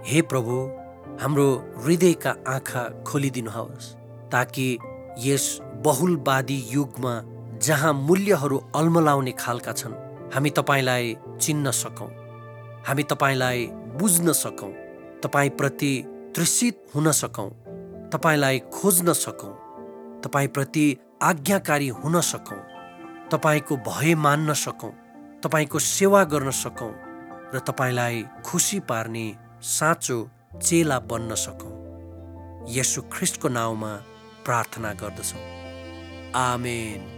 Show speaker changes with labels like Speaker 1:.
Speaker 1: हे प्रभु, हाम्रो हृदयका आँखा खोलिदिनुहोस् ताकि यस बहुलवादी युगमा जहाँ मूल्यहरू अल्मलाउने खालका छन्, हामी तपाईलाई चिन्न सकौं, हामी तपाईलाई बुझ्न सकौं, तपाईप्रति तृषित हुन सकौं, तपाईलाई खोज्न सकौं, तपाईप्रति आज्ञाकारी हुन सकौं, तपाईको भय मान्न सकौं, तपाईको सेवा गर्न सकौं र तपाईलाई खुसी पार्ने साँचो चेला बन्न सकौं। येशू ख्रीष्टको नाउँमा प्रार्थना गर्दछौं। आमेन।